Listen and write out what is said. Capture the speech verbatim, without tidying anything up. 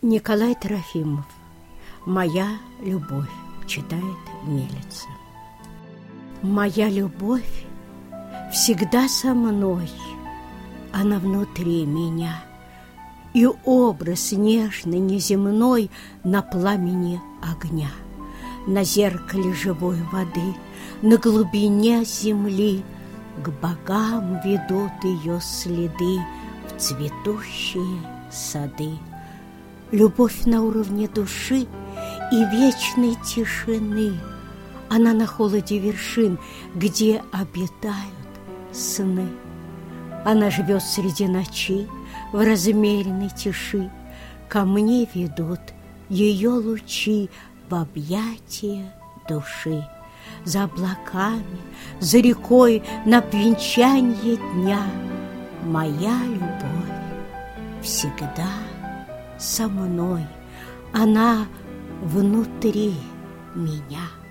Николай Трофимов. «Моя любовь», читает Милица. Моя любовь всегда со мной, она внутри меня, и образ нежный, неземной на пламени огня, на зеркале живой воды, на глубине земли к богам ведут ее следы в цветущие сады. Любовь на уровне души и вечной тишины, она на холоде вершин, где обитают сны. Она живет среди ночи в размеренной тиши, ко мне ведут ее лучи в объятия души. За облаками, за рекой, на венчанье дня моя любовь всегда со мной, она внутри меня.